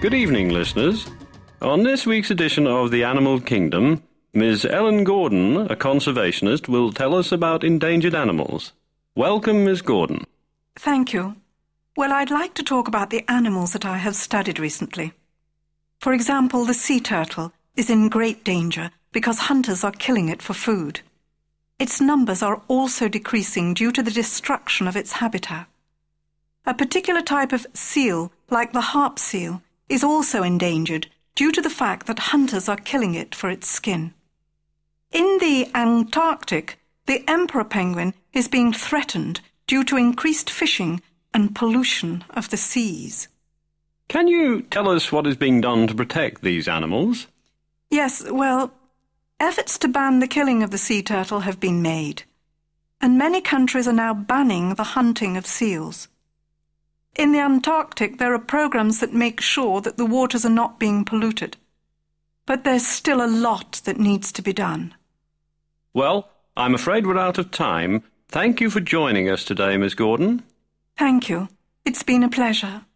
Good evening, listeners. On this week's edition of The Animal Kingdom, Ms. Ellen Gordon, a conservationist, will tell us about endangered animals. Welcome, Ms. Gordon. Thank you. Well, I'd like to talk about the animals that I have studied recently. For example, the sea turtle is in great danger because hunters are killing it for food. Its numbers are also decreasing due to the destruction of its habitat. A particular type of seal, like the harp seal, is also endangered due to the fact that hunters are killing it for its skin. In the Antarctic, the emperor penguin is being threatened due to increased fishing and pollution of the seas. Can you tell us what is being done to protect these animals? Yes, well, efforts to ban the killing of the sea turtle have been made, and many countries are now banning the hunting of seals. In the Antarctic, there are programs that make sure that the waters are not being polluted. But there's still a lot that needs to be done. Well, I'm afraid we're out of time. Thank you for joining us today, Miss Gordon. Thank you. It's been a pleasure.